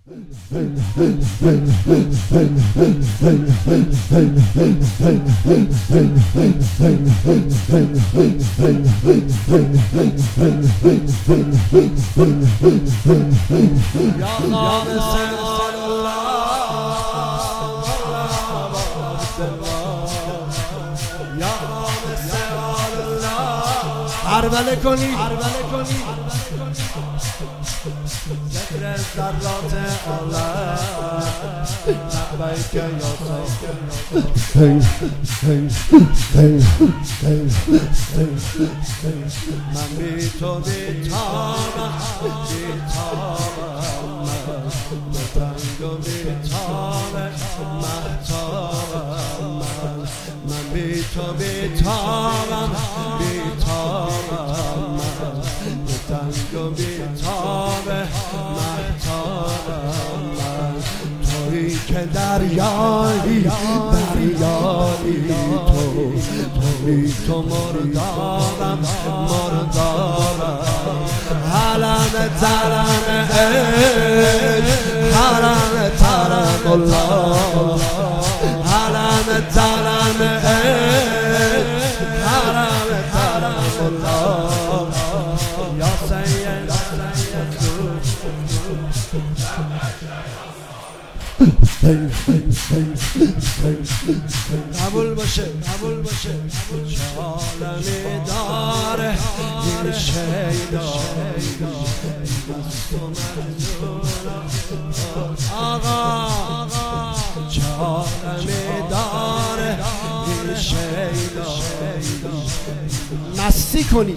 عربله کنی ذکر ذرات الله لبیک یا من بی تو بیتابم بتنگ و بیتابم محتابم من بی تو بیتابم بتنگ و بیتابم محتابم تویی که دریایی تو مردارم حرم ترم حرم ترم الله حرم ترم حرم ترم الله یا سید قبول باشه چالمی داره این شیدا آقا چالمی داره این شیدا مستی کنی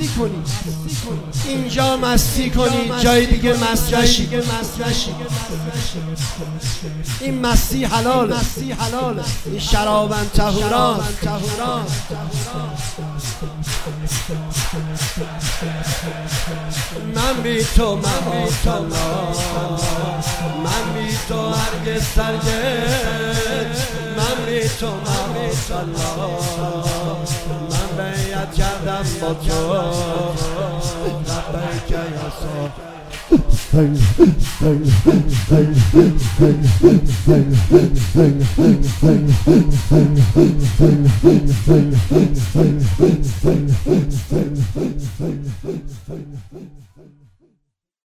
اینجا مستی کنی جای دیگه مست نشی این مستی حلاله این شرابن طهوران من بی تو هرگز من بی تو من بیعت کردم با تو لبیک یا صاحب